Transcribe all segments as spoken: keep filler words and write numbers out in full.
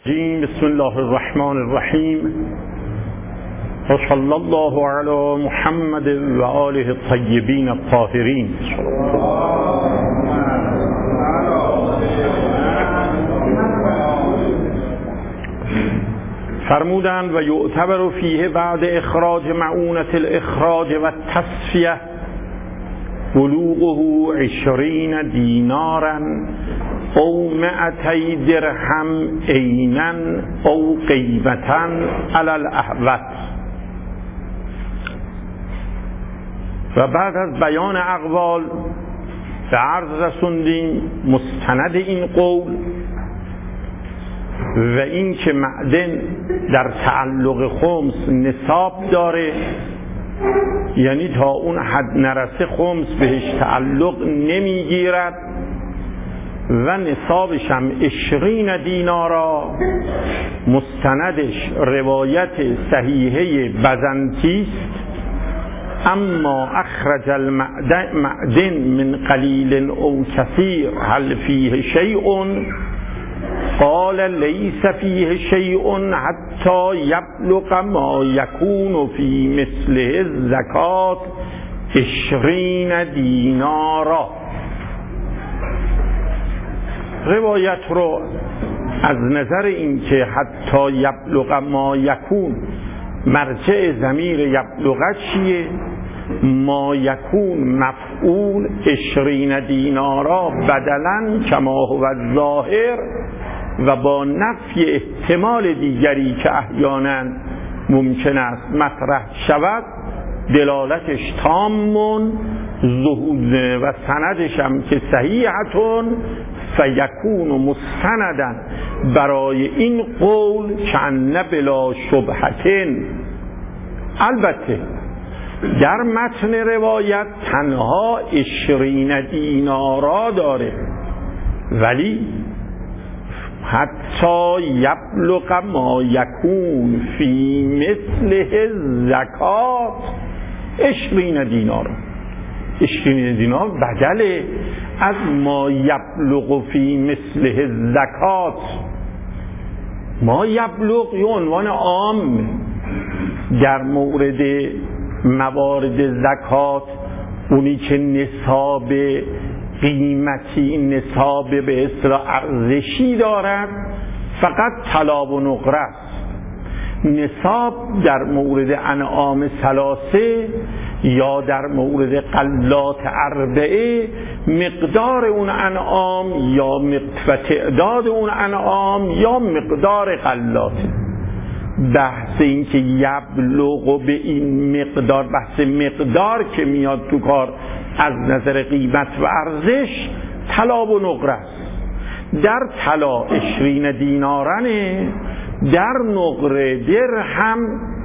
بسم الله الرحمن الرحیم و صلی الله علی محمد و آله الطیبین الطاهرین. فرمودند و یعتبر فیه بعد اخراج معونة الاخراج و التصفیه بلوغه عشرین دینارا او مئتی درهم عینا او قیمتا علی الاحوط. و بعد از بیان اقوال به عرض رسوندیم مستند این قول و این که معدن در تعلق خمس نصاب داره، یعنی تا اون حد نرسه خمس بهش تعلق نمیگیرد و نصابش هم عشرین دینارا. مستندش روایت صحیحه بزنطی است. اما اخرج المعدن من قلیل او کثیر هل فیه شیء؟ قال لیس فیه شیء حتی یبلغ ما یکون فی مثله الزکات عشرین دینارا. روایت رو از نظر این که حتی یبلغ ما یکون، مرجع ضمیر یبلغ چیه؟ ما یکون مفعول، عشرین دینارا بدلاً کما هو الظاهر، و با نفی احتمال دیگری که احیانا ممکن است مطرح شود، دلالتش تامون زهود و سندش هم که صحیحتون فیکون مستندن برای این قول کأن بلا شبهتن. البته در متن روایت تنها عشرین دینارا داره، ولی حتی یبلغ ما یکون فی مثله زکات عشرین دینار. عشرین دینار بدل از ما یبلغ فی مثله زکات. ما یبلغ یه عنوان عام در مورد موارد زکات، اونی که نصاب قیمتی، نصاب به اصطلاح ارزشی دارد، فقط طلا و نقره است. نصاب در مورد انعام ثلاثه یا در مورد غلات اربعه مقدار اون انعام یا و تعداد اون انعام یا مقدار غلاته. بحث این که یبلغ به این مقدار، بحث مقدار که میاد تو کار از نظر قیمت و ارزش، طلا و نقره است. در طلا عشرین دینارنه، در نقره درهم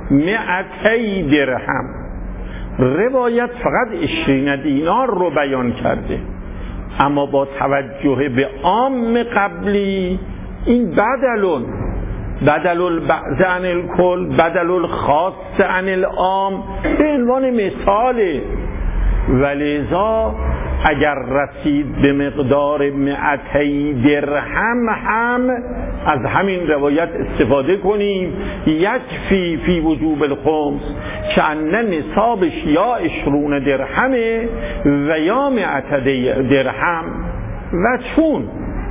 مئتی درهم. روایت فقط عشرین دینار رو بیان کرده، اما با توجه به عام قبلی این بدلون بدل البعض عن الکل، بدل الخاص عن العام به عنوان مثاله. ولذا اگر رسید به مقدار مئتی درهم هم از همین روایت استفاده کنیم. یکفی فی وجوب الخمس کأن نصابش یا عشرون درهمه و یا مئتی درهم، و چون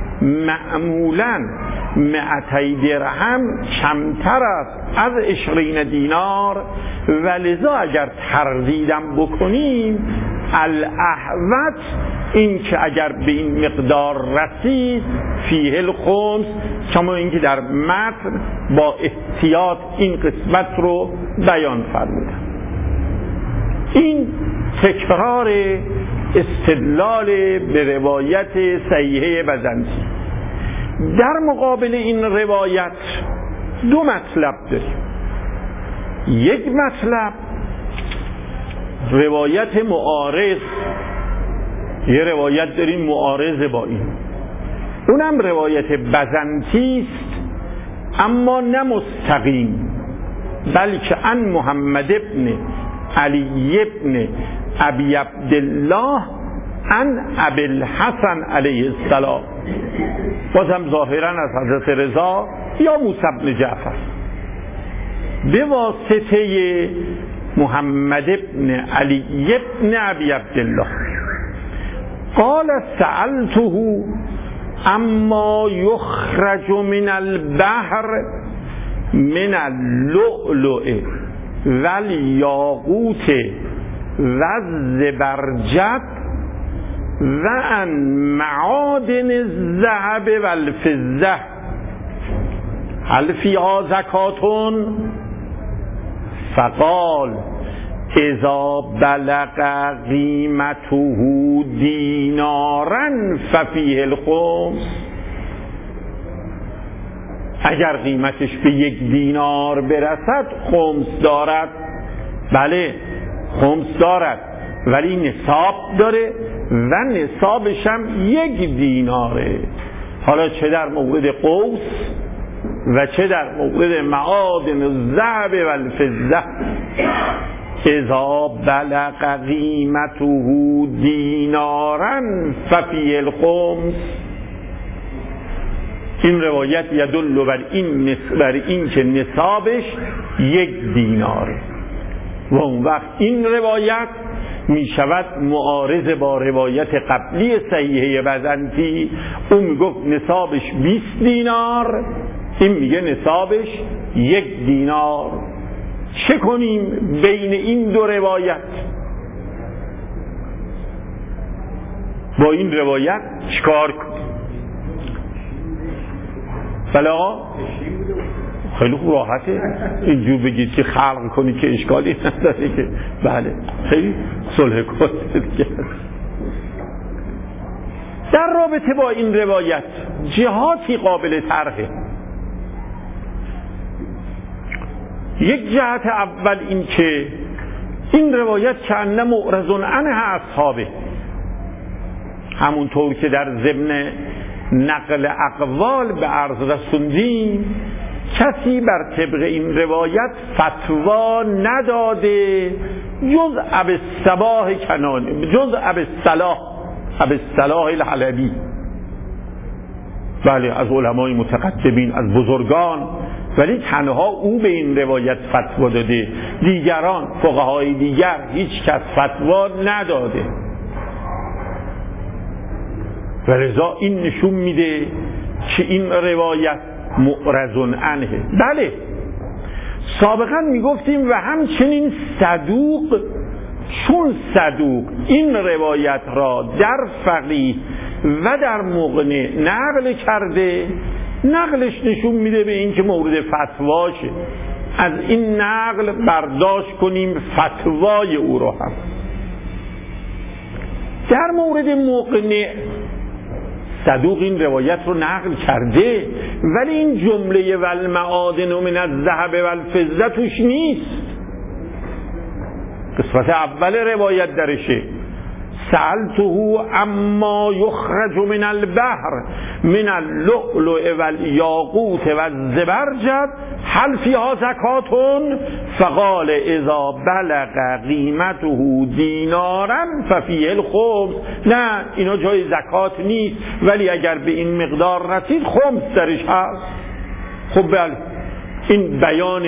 معمولاً مئتی درهم کمتر است از عشرین دینار، ولذا اگر تردیدم بکنیم الاحوط این که اگر به این مقدار رسید فیه الخمس، کما اینکه در متن با احتیاط این قسمت رو بیان فرمودن. این تکرار استدلال به روایت صحیحه بزنطی. در مقابل این روایت دو مطلب داریم. یک مطلب روایت معارض، یه روایت داریم معارض با این، اونم روایت بزنطی است، اما نه مستقیم، بلکه ان محمد ابن علی ابن ابی عبدالله ان ابی الحسن علیه السلام. بازم ظاهرا از حضرت رضا یا موسی بن جعفر به واسطه محمد بن علی بن ابی عبدالله قال سألته اما یخرج من البحر من اللؤلؤ والیاقوت والزبرجد و عن معادن الذهب والفضة هل فیها زکات؟ فقال اذا بلغ قیمته دینارا ففیه الخمس. اگر قیمتش به یک دینار برسد خمس دارد. بله خمس دارد، ولی نصاب داره و نصابش هم یک دیناره. حالا چه در مورد قوس و چه در مورد معادن الذهب و الفضه. اذا بلغ قیمته دینارا ففی الخمس. این روایت یدل بر این بر این که نصابش یک دیناره و اون وقت این روایت می شود معارض با روایت قبلی صحیحه بزنطی. اون می گفت نصابش بیست دینار، این میگه نصابش یک دینار. چه کنیم بین این دو روایت؟ با این روایت چیکار کنیم؟ بله آقا خیلی خوب راحته اینجور بگید که خلق کنی که اشکالی نداره که بله خیلی صلح کنید دیگه. در رابطه با این روایت جهاتی قابل طرحه. یک جهت اول این که این روایت کأنه معرض عنه اصحابه، همونطور که در ضمن نقل اقوال به عرض رسوندیم کسی بر طبق این روایت فتوا نداده جز ابی الصباح کنانی، جز ابی الصلاح ابی الصلاح الحلبی. بله از علمای متقدمین، از بزرگان، ولی تنها او به این روایت فتوا داده، دیگران فقهای دیگر هیچ کس فتوا نداده. و لذا این نشون میده که این روایت معرض عنه. بله سابقا میگفتیم و همچنین صدوق، چون صدوق این روایت را در فقیه و در مغنی نقل کرده، نقلش نشون میده به این که مورد فتواشه. از این نقل برداشت کنیم فتوای او را هم. در مورد مغنی صدوق این روایت رو نقل کرده، ولی این جمله والمعادن من الذهب والفضه توش نیست. قسمت اول روایت درشه سألته اما یخرج من البحر من اللؤلؤ والیاقوت والزبرجد هل فیها زکات؟ فقال اذا بلغ قیمته دینارا ففیه الخمس. نه اینا جای زکات نیست، ولی اگر به این مقدار رسید خمس درش هست. خب بله این بیان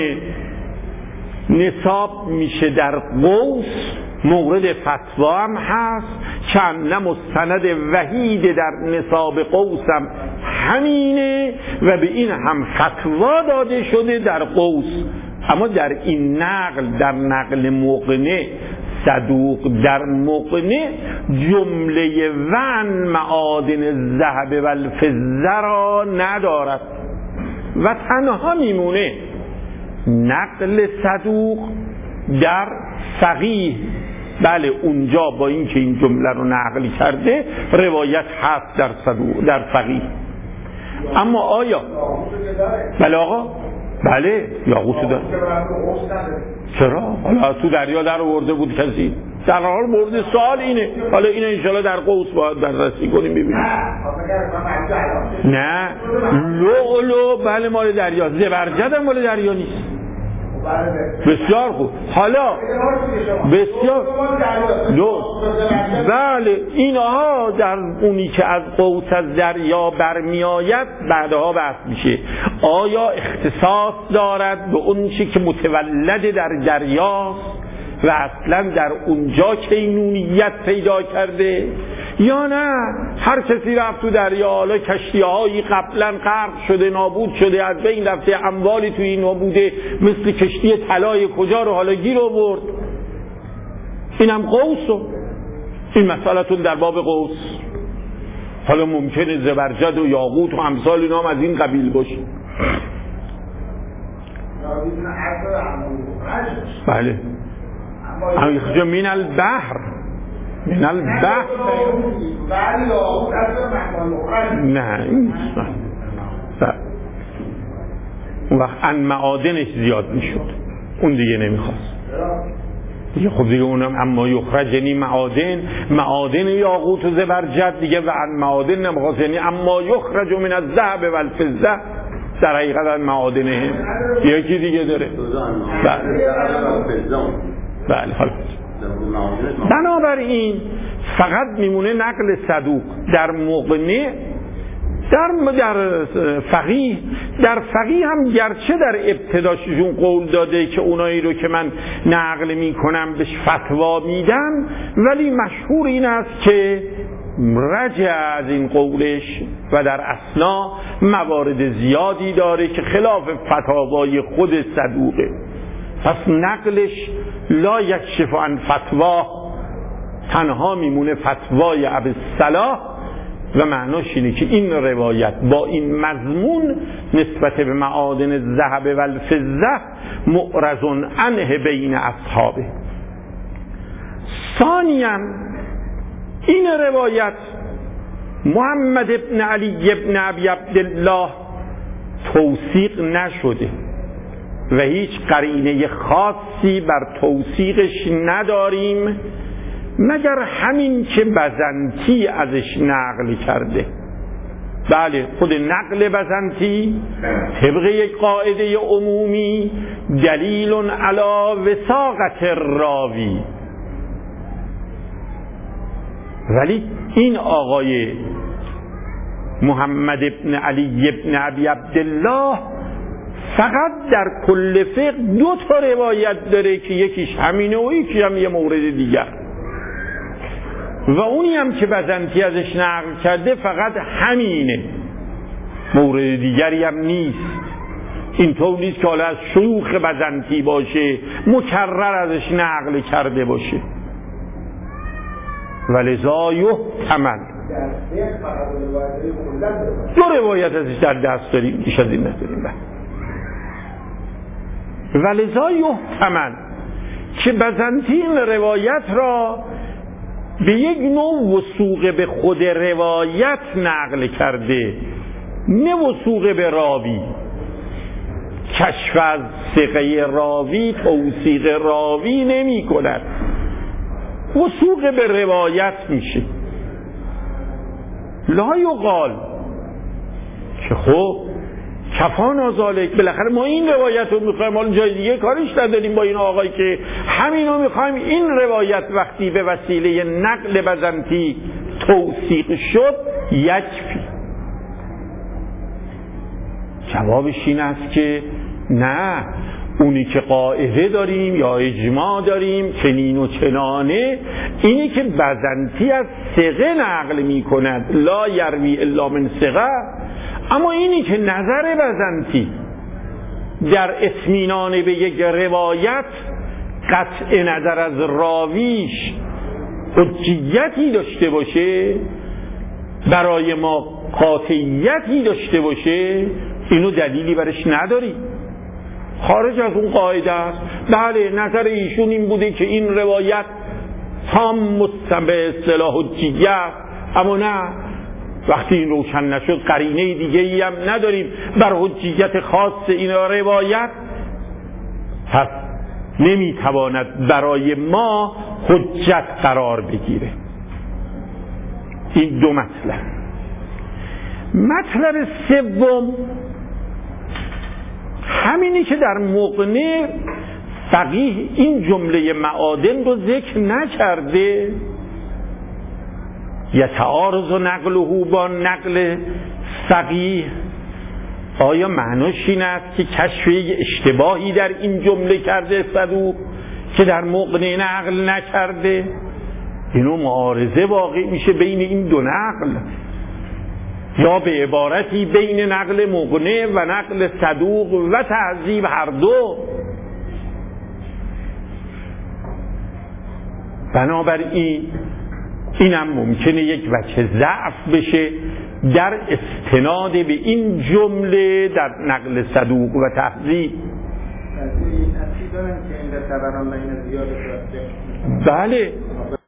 نصاب میشه در قوس، مورد فتوا هم هست، چند مستند وحید در نصاب قوسم همینه و به این هم فتوا داده شده در قوس. اما در این نقل، در نقل مغنی صدوق در مغنی جمله ون معادن الذهب والفضه را ندارد و تنها میمونه نقل صدوق در فقیه. بله اونجا با این که این جمله رو نقل کرده روایت هست در صدوق در فقیه. اما آیا بله آقا بله یاقوت داره؟ چرا؟ حالا تو دریا در آورده بود کسی؟ در حال مورد سوال اینه. حالا اینو انشالله در قوس باید بررسی کنیم ببینیم. نه لؤلؤ بله مال دریا، زبرجد هم مال دریا نیست. بسیار خوب. حالا بسیار دو بله اینها در اونی که از قوس از دریا برمی آید بعدها بحث میشه. آیا اختصاص دارد به اون چی که متولد در دریاست و اصلا در اونجا کینونیت پیدا کرده، یا نه هر کسی رفت تو دریا، حالا کشتی‌هایی قبلا غرق شده نابود شده از بین رفته، اموالی توی اینا بوده مثل کشتی طلای کجا رو حالا گیر آورد. اینم قوس. این مسئله‌تون در باب قوس. حالا ممکنه زبرجد و یاقوت و امثال اینا هم از این قبیل باشه. بله اخرج من البحر من البحر نه این اون وقت ان معادنش زیاد میشد، اون دیگه نمیخواست دیگه. خب دیگه اونم اما یخرج یعنی معادن، معادن یاقوت و زبرجد دیگه، و ان معادن نمیخواست یعنی اما یخرج من الذهب و الفضه در حقیقت معادنه یکی دیگه داره. بله حالا بنابراین فقط میمونه نقل صدوق در مقنع، در در فقیه. در فقیه هم گرچه در ابتداششون قول داده که اونایی رو که من نقل میکنم بهش فتوا میدم، ولی مشهور این است که رجع از این قولش و در اثنا موارد زیادی داره که خلاف فتاوای خود صدوقه. پس نقلش لا یکشف عن فتوا، تنها میمونه فتوای ابوالصلاح و معناش اینه که این روایت با این مضمون نسبت به معادن الذهب و الفضه معرض عنه بین اصحابه. ثانیاً این روایت محمد ابن علی ابن ابی عبدالله توثیق نشده و هیچ قرینه خاصی بر توثیقش نداریم مگر همین که بزنطی ازش نقل کرده. بله خود نقل بزنطی طبق یک قاعده عمومی دلیل علی وثاقت الراوی، ولی این آقای محمد ابن علی ابن ابی عبدالله فقط در کل فقه دو تا روایت داره که یکیش همینه و یکی هم یه مورد دیگر، و اونی هم که بزنطی ازش نقل کرده فقط همینه، مورد دیگری هم نیست. اینطور نیست که حالا از شیوخ بزنطی باشه مکرر ازش نقل کرده باشه. ولذا یحتمل دو روایت ازش در دست داریم، بیش از این نداریم. ولذا یحتمل که بزنطی این روایت را به یک نوع وثوق به خود روایت نقل کرده، نه وثوق به راوی. کشف از ثقه راوی توثیق راوی نمی کند، وثوق به روایت میشه. لا یقال که خب کفانا ذالک، بالاخره ما این روایت رو میخوایم، حالا جای دیگه کارش نداریم با این آقای که همینو میخوایم، این روایت وقتی به وسیله نقل بزنطی توثیق شد یکفی. جوابش این است که نه، اونی که قاعده داریم یا اجماع داریم چنین و چنانه، اینی که بزنطی از ثقه نقل میکند لا یروی الا من ثقه، اما اینی که نظر بزنطی در اطمینان به یک روایت قطع نظر از راویش حجیتی داشته باشه، برای ما قاطعیتی داشته باشه، اینو دلیلی برش نداری، خارج از اون قاعده است. بله نظر ایشون این بوده که این روایت تام مستبه اصطلاح حجیه، اما نه، وقتی این روشن نشد قرینه دیگه ای هم نداریم بر حجیت خاص این روایت، پس نمیتواند برای ما حجت قرار بگیره. این دو مطلب. مطلب سوم همینی که در مقنع فقیه این جمله معادن رو ذکر نکرده. یتعارض نقله با نقل فقیه، آیا معناش این است که کشف اشتباهی در این جمله کرده صدوق که در مقنع نقل نکرده؟ اینو معارضه واقع میشه بین این دو نقل، یا به عبارتی بین نقل مقنع و نقل صدوق و تهذیب هر دو. بنابراین اینم ممکنه یک وجه ضعف بشه در استناد به این جمله در نقل صدوق و تهذیب. بله